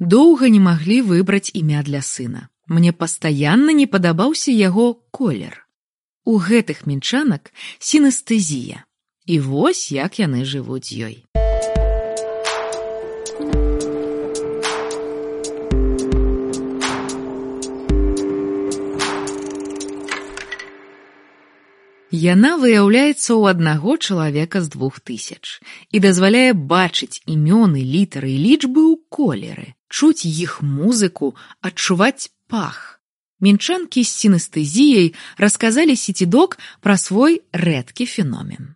Доўга не маглі выбраць імя для сына. Мне пастаянна не падабаўся яго колер. У гэтых мінчанак сінестэзія. І вось як яны жывуць ёй. Яна выяўляецца ў аднаго чалавека з 2000 і дазваляе бачыць імёны, літары і лічбы ў колеры, чуць іх музыку, адчуваць пах. Мінчанкі з сінестэзіяй расказалі Сітідок пра свой рэдкі феномен.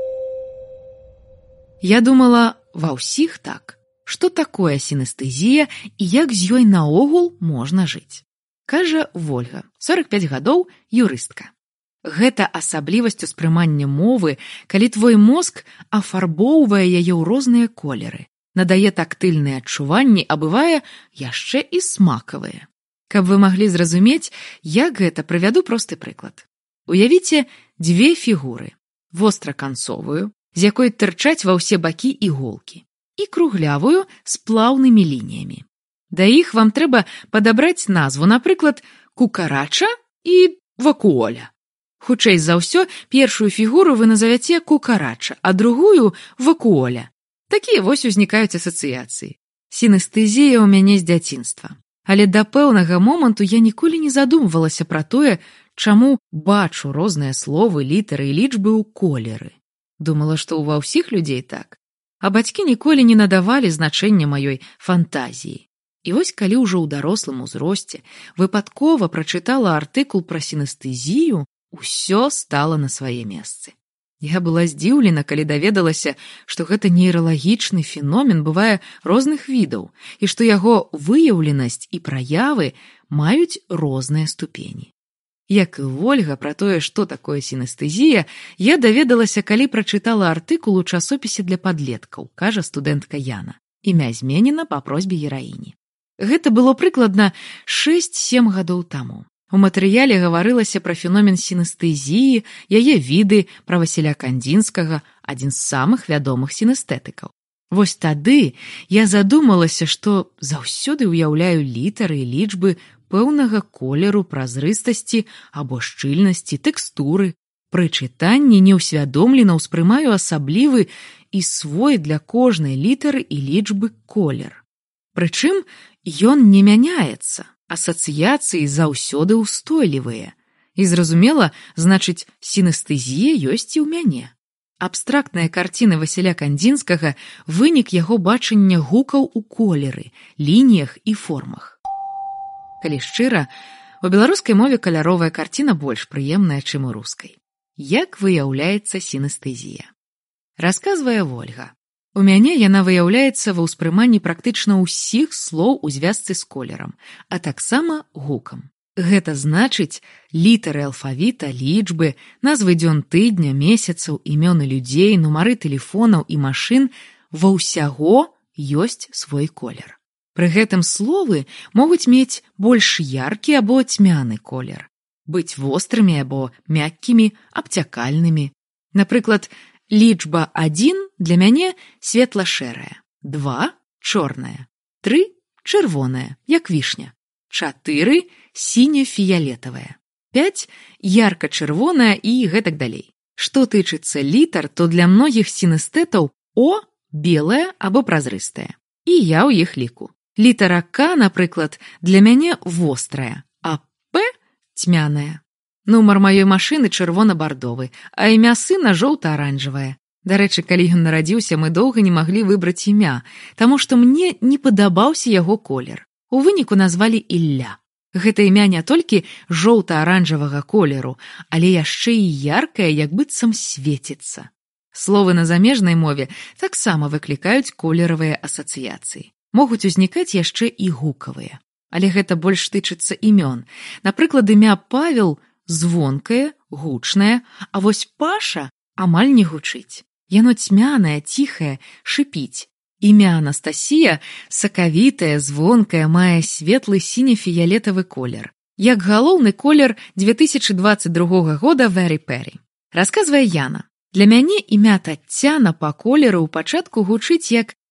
Я думала, ва ўсіх так. Што такое сінестэзія і як з ёй наогул можна жыць? Кажа Вольга, 45 гадоў, юрыстка. Гэта асаблівасць успрымання мовы, калі твой мозг афарбоўвае яе ў розныя колеры, надае тактыльныя адчуванні, а бывае яшчэ і смакавыя. Каб вы маглі зразумець, як гэта, прывяду просты прыклад. Уявіце дзве фігуры: востраканцовую, з якой тырчаць ва ўсе бакі іголкі, і круглявую з плаўнымі лініямі. Да іх вам трэба падабраць назву, напрыклад, кукарача і вакуоля. Хутчэй за ўсё, першую фігуру вы назавяце кукарача, а другую вакуоля. Такія вось узнікаюць асацыяцыі. Сінестэзія ў мяне з дзяцінства. Але да пэўнага моманту я ніколі не задумвалася пра тое, чаму бачу розныя словы, літары і лічбы ў колеры. Думала, што ва ўсіх людзей так. А бацькі ніколі не надавалі значэння маёй фантазіі. І вось калі ўжо ў дарослым узросце выпадкова прачытала артыкул пра сінестэзію, усё стала на свае месцы. Я была здзіўлена, калі даведалася, што гэта нейралагічны феномен бывае розных відаў, і што яго выяўленасць і праявы маюць розныя ступені. Як і Вольга пра тое, што такое сінестэзія, я даведалася, калі прачытала артыкул у часопісе для падлеткаў, кажа студэнтка Яна. Імя зменена па просьбе гераіні. Гэта было прыкладна 6-7 гадоў таму. У матэрыяле гаварылася пра феномен сінестэзіі, яе віды, пра Васіля Кандзінскага, адзін з самых вядомых сінестэтыкаў. Вось тады я задумалася, што заўсёды ўяўляю літары і лічбы пэўнага колеру, празрыстасці або шчыльнасці, тэкстуры. Пры чытанні неўсвядомлена ўспрымаю асаблівы і свой для кожнай літары і лічбы колер. Прычым ён не мяняецца. Асацыяцыі заўсёды ўстойлівыя. І зразумела, значыць, сінестэзія ёсць і ў мяне. Абстрактныя карціны Васіля Кандзінскага – вынік яго бачання гукаў у колеры, лініях і формах. Калі шчыра, у беларускай мове каляровая карціна больш прыемная, чым у рускай. Як выяўляецца сінестэзія? Расказвае Вольга. У мяне яна выяўляецца ва ўспрыманні практычна ўсіх слоў у звязцы з колерам, а таксама гукам. Гэта значыць, літары алфавіта, лічбы, назвы дзён тыдня, месяцаў, імёны людзей, нумары тэлефонаў і машын ва ўсяго ёсць свой колер. Пры гэтым словы могуць мець больш яркі або цьмяны колер, быць вострымі або мяккімі, абцякальнымі. Напрыклад, лічба 1 для мяне светла-шэрая, 2 – чорная, 3 – чырвоная, як вішня, 4 – сіне-фіялетавая, 5 – ярка-чырвоная і гэтак далей. Што тычыцца літар, то для многіх сінестэтаў О – белая або празрыстая. І я ў іх ліку. Літара К, напрыклад, для мяне вострая, а П – цьмяная. Нумар маёй машыны чырвона-бардовы, а імя сына жоўта-аранжавае. Дарэчы, калі ён нарадзіўся, мы доўга не маглі выбраць імя, таму што мне не падабаўся яго колер. У выніку назвалі Ілля. Гэта імя не толькі жоўта-аранжавага колеру, але яшчэ і яркае, як быццам свеціцца. Словы на замежнай мове таксама выклікаюць колеравыя асацыяцыі. Могуць узнікаць яшчэ і гукавыя. Але гэта больш тычыцца імён. Напрыклад, імя Павел звонкае, гучнае, а вось Паша амаль не гучыць. Яно цьмянае, ціхае, шыпіць. Імя Анастасія сакавітае, звонкае, мае светлы сіне-фіялетавы колер. Як галоўны колер 2022 года Very Perry. Расказвае Яна. Для мяне імя Таццяна па колеру ў пачатку гучыць як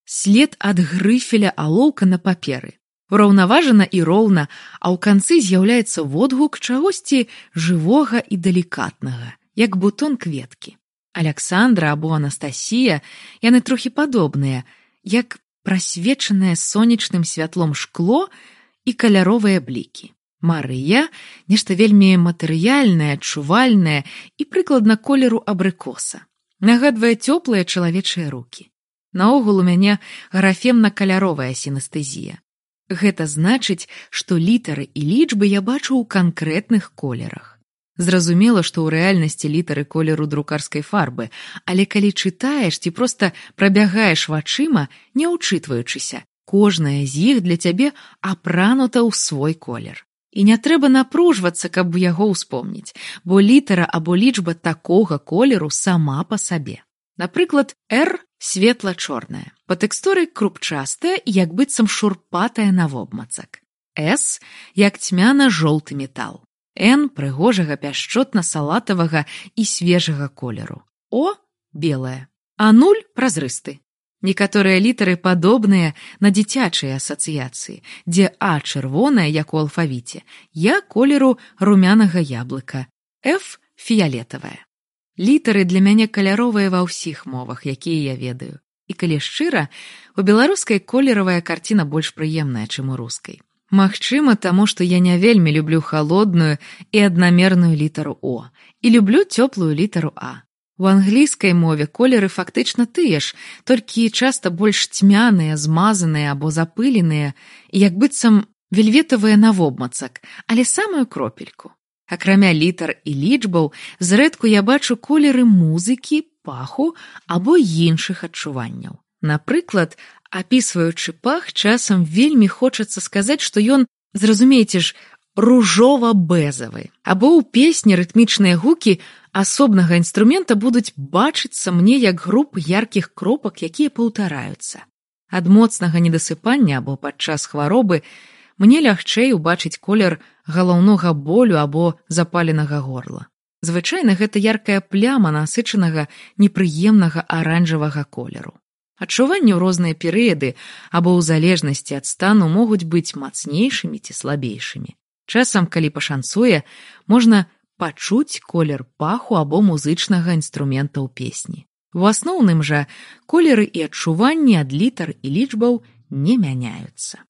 След ад грыфеля алоўка на паперы. Ураўнаважана і роўна, а ў канцы з'яўляецца водгук чагосьці жывога і далікатнага, як бутон кветкі. Аляксандра або Анастасія, яны трохі падобныя, як прасвечанае сонечным святлом шкло і каляровыя блікі. Марыя – нешта вельмі матэрыяльнае, адчувальнае і прыкладна колеру абрыкоса. Нагадвае цёплыя чалавечыя рукі. Наогул у мяне графемна-каляровая сінестэзія. Гэта значыць, што літары і лічбы я бачу ў канкрэтных колерах. Зразумела, што ў рэальнасці літары колеру друкарскай фарбы, але калі чытаеш ці проста прабягаеш вачыма, не ўчытваючыся, кожная з іх для цябе апранута ў свой колер. І не трэба напружвацца, каб яго ўспомніць, бо літара або лічба такога колеру сама па сабе. Напрыклад, R светла-чорная, па тэкстуры крупчастая і як быццам шурпатая навобмацак. S як цьмяна-жоўты метал. N прыгожага пяшчотна-салатавага і свежага колеру. O белая, а 0 празрысты. Некаторыя літары падобныя на дзіцячыя асацыяцыі, дзе А чырвоная, як у алфавіце, Я колеру румянага яблыка, F фіялетавая. Літары для мяне каляровыя ва ўсіх мовах, якія я ведаю. І калі шчыра, у беларускай колеравая карціна больш прыемная, чым у рускай. Магчыма, таму што я не вельмі люблю халодную і аднамерную літару О, і люблю цёплую літару А. У англійскай мове колеры фактычна тыя ж, толькі часта больш цьмяныя, змазаныя або запыленыя, і як быццам вельветавыя навобмацак, але самую кропельку. Акрамя літар і лічбаў, зрэдку я бачу колеры музыкі, паху або іншых адчуванняў. Напрыклад, апісваючы пах, часам вельмі хочацца сказаць, што ён, зразумееце ж, ружова-бэзавы. Або ў песні рытмічныя гукі асобнага інструмента будуць бачыцца мне як груп яркіх кропак, якія паўтараюцца. Ад моцнага недасыпання або падчас хваробы мне лягчэй убачыць колер галаўнога болю або запаленага горла. Звычайна гэта яркая пляма насычанага непрыемнага аранжавага колеру. Адчуванні ў розныя перыяды або ў залежнасці ад стану могуць быць мацнейшымі ці слабейшымі. Часам, калі пашанцуе, можна пачуць колер паху або музычнага інструмента ў песні. У асноўным жа колеры і адчуванні ад літар і лічбаў не мяняюцца.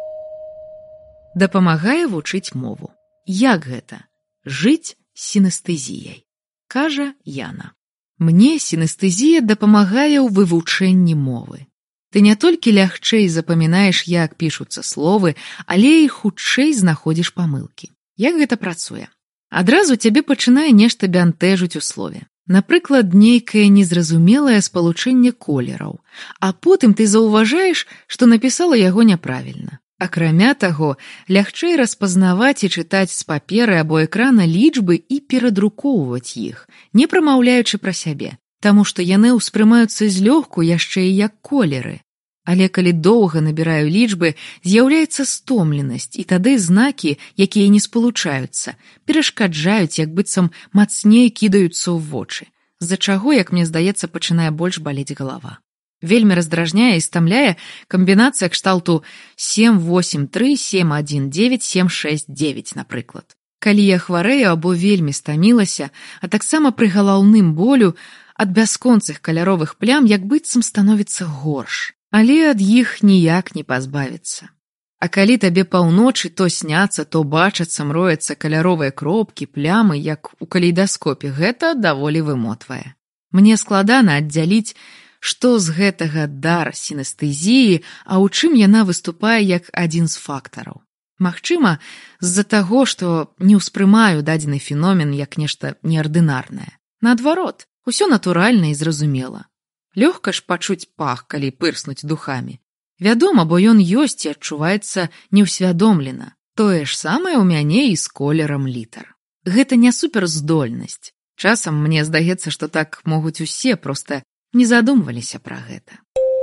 Дапамагае вучыць мову. Як гэта? Жыць сінестэзіяй, кажа Яна. Мне сінестэзія дапамагае ў вывучэнні мовы. Ты не толькі лягчэй запамінаеш, як пішуцца словы, але і хутчэй знаходзіш памылкі. Як гэта працуе? Адразу цябе пачынае нешта бянтэжыць у слове. Напрыклад, нейкае незразумелае спалучэнне колераў, а потым ты заўважаеш, што напісала яго няправільна. Акрамя таго, лягчэй распазнаваць і чытаць з паперы або экрана лічбы і перадрукоўваць іх, не прамаўляючы пра сябе, таму што яны ўспрымаюцца злёгку яшчэ і як колеры. Але калі доўга набіраю лічбы, з'яўляецца стомленасць, і тады знакі, якія не спалучаюцца, перашкаджаюць, як быццам мацней кідаюцца ў вочы, з-за чаго, як мне здаецца, пачынае больш балець галава. Вельмі раздражняе і стамляе камбінацыя кшталту 7-8-3, 7-1-9, 7-6-9, напрыклад. Калі я хварэю або вельмі стамілася, а таксама пры галаўным болю, ад бясконцых каляровых плям як быццам становіцца горш. Але ад іх ніяк не пазбавіцца. А калі табе паўночы то сняцца, то бачацца, мрояцца каляровыя кропкі, плямы, як у калейдаскопе, гэта даволі вымотвае. Мне складана аддзяліць, што з гэтага дар сінестэзіі, а ў чым яна выступае як адзін з фактараў. Магчыма, з-за таго, што не ўспрымаю дадзены феномен як нешта неардынарнае. Наадварот, усё натуральна і зразумела. Лёгка ж пачуць пах, калі пырснуць духамі. Вядома, бо ён ёсць і адчуваецца неўсвядомлена. Тое ж самае ў мяне і з колерам літар. Гэта не суперздольнасць. Часам мне здаецца, што так могуць усе, проста не задумваліся пра гэта.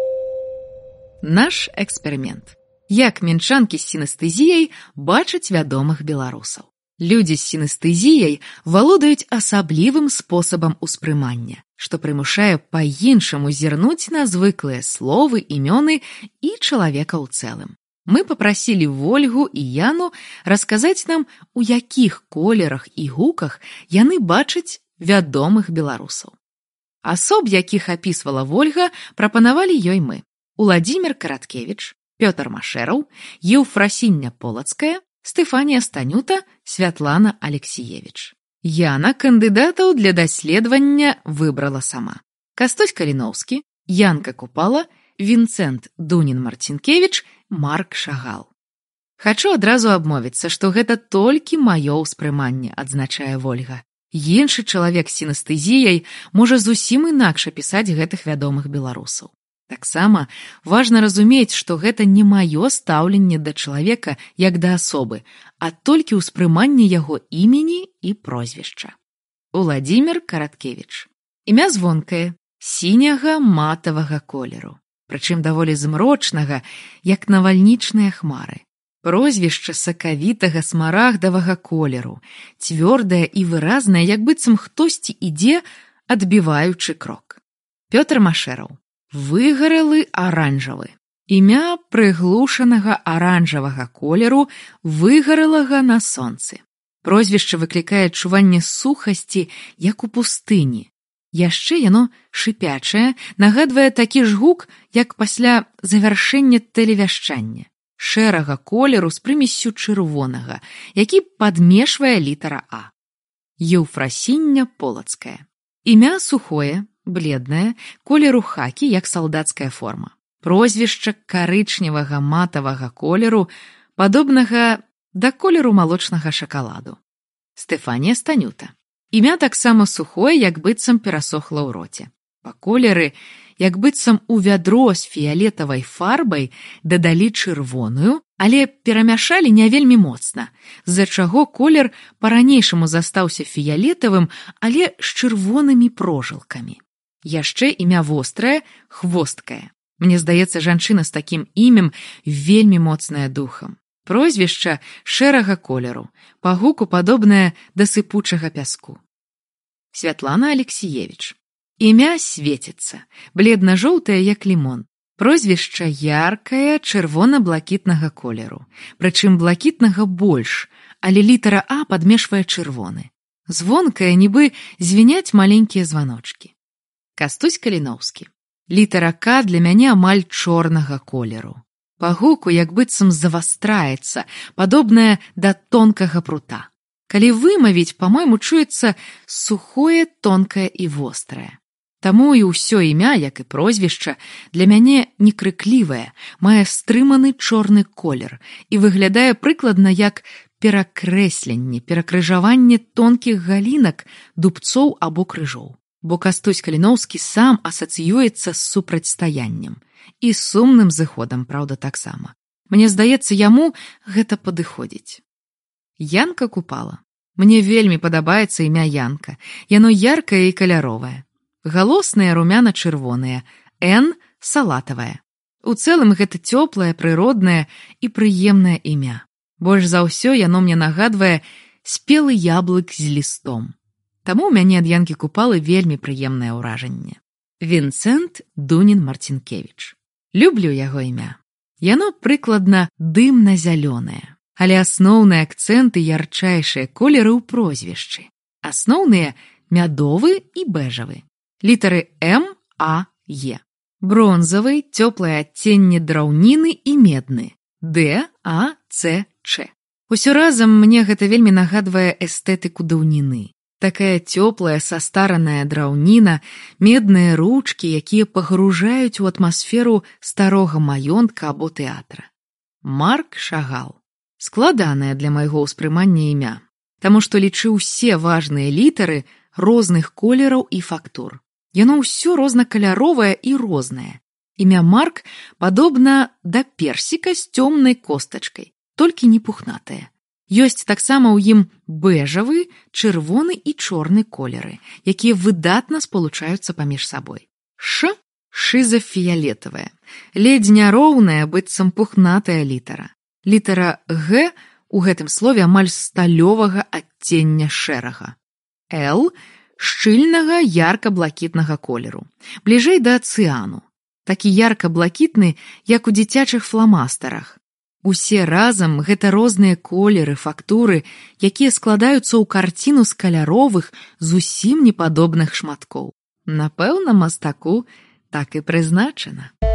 Наш эксперымент. Як мінчанкі з сінестэзіяй бачаць вядомых беларусаў. Людзі з сінестэзіяй валодаюць асаблівым спосабам успрымання, што прымушае па-іншаму зірнуць на звыклыя словы, імёны і чалавека ў цэлым. Мы папрасілі Вольгу і Яну расказаць нам, у якіх колерах і гуках яны бачаць вядомых беларусаў. Асоб, якіх апісвала Вольга, прапанавалі ёй мы: Уладзімір Караткевіч, Пётр Машэраў, Еўфрасіння Полацкая, Стефанія Станюта, Святлана Алексіевіч. Яна кандыдатаў для даследавання выбрала сама. Кастусь Каліноўскі, Янка Купала, Вінцэнт Дунін-Марцінкевіч, Марк Шагал. Хачу адразу абмовіцца, што гэта толькі маё ўспрыманне, адзначае Вольга. Іншы чалавек з сінестэзіяй можа зусім інакш апісаць гэтых вядомых беларусаў. Таксама важна разумець, што гэта не маё стаўленне да чалавека як да асобы, а толькі ўспрыманне яго імені і прозвішча. Уладзімір Караткевіч. Імя звонкае, сіняга матавага колеру, прычым даволі змрочнага, як навальнічныя хмары. Прозвішча сакавітага смарагдавага колеру, цвёрдае і выразнае, як быццам хтосьці ідзе, адбіваючы крок. Пётр Машэраў. Выгарэлы аранжавы. Імя прыглушанага аранжавага колеру, выгарэлага на сонцы. Прозвішча выклікае адчуванне сухасці, як у пустыні. Яшчэ яно шыпячае, нагадвае такі ж гук, як пасля завяршэння тэлевяшчання. Шэрага колеру з прымессю чырвонага, які падмешвае літара А. Еўфрасіння Полацкая. Імя сухое, бледнае, колеру хакі, як салдацкая форма. Прозвішча карычневага матавага колеру, падобнага да колеру малочнага шакаладу. Стефанія Станюта. Імя таксама сухое, як быццам перасохла ў роце. Па колеры, як быццам у вядро з фіялетавай фарбай дадалі чырвоную, але перамяшалі не вельмі моцна, з-за чаго колер па-ранейшаму застаўся фіялетавым, але з чырвонымі прожылкамі. Яшчэ імя вострае, хвосткае. Мне здаецца, жанчына з такім імем вельмі моцная духам. Прозвішча шэрага колеру, па гуку падобнае да сыпучага пяску. Святлана Алексіевіч. Імя свеціцца, бледна-жоўтае, як лімон. Прозвішча яркае, чырвона-блакітнага колеру. Прычым блакітнага больш, але літара А падмешвае чырвоны. Звонкае, нібы звіняць маленькія званочкі. Кастусь Каліноўскі. Літара К для мяне амаль чорнага колеру. Па гуку як быццам завастраецца, падобнае да тонкага прута. Калі вымавіць, па-мойму, чуецца сухое, тонкае і вострае. Таму і ўсё імя, як і прозвішча, для мяне некрыклівае, мае стрыманы чорны колер і выглядае прыкладна як перакрэсленне, перакрыжаванне тонкіх галінак, дубцоў або крыжоў. Бо Кастусь Каліноўскі сам асацыюецца з супрацьстаяннем. І сумным зыходам, праўда, таксама. Мне здаецца, яму гэта падыходзіць. Янка Купала. Мне вельмі падабаецца імя Янка. Яно яркае і каляровае. Галосныя румяна-чырвоныя, Н салатавае. У цэлым гэта цёплае, прыроднае і прыемнае імя. Больш за ўсё яно мне нагадвае спелы яблык з лістом. Таму ў мяне ад Янкі Купалы вельмі прыемнае ўражанне. Вінцэнт Дунін-Марцінкевіч. Люблю яго імя. Яно прыкладна дымна-зялёнае, але асноўныя акцэнты ярчайшыя колеры ў прозвішчы. Асноўныя мядовы і бэжавы. Літары М, А, Е. Бронзавы, цёплае адценне драўніны і медны. Д, А, Ц, Ч. Усё разам мне гэта вельмі нагадвае эстэтыку даўніны. Такая цёплая, састараная драўніна, медныя ручкі, якія пагружаюць у атмасферу старога маёнтка або тэатра. Марк Шагал. Складанае для майго ўспрымання імя, таму што лічы ўсе важныя літары розных колераў і фактур. Яно ўсё рознакаляровае і рознае. Імя Марк падобна да персіка з цёмнай костачкай, толькі не пухнатае. Ёсць таксама ў ім бэжавы, чырвоны і чорны колеры, якія выдатна спалучаюцца паміж сабой. Ш – шызафіялетавая, ледзь няроўная, быццам пухнатая літара. Літара Г У гэтым слове амаль сталёвага адцення шэрага. Л шчыльнага ярка-блакітнага колеру, бліжэй да цыяну. Такі ярка-блакітны, як у дзіцячых фламастарах. Усе разам гэта розныя колеры, фактуры, якія складаюцца ў карціну з каляровых, зусім непадобных шматкоў. Напэўна, мастаку так і прызначана.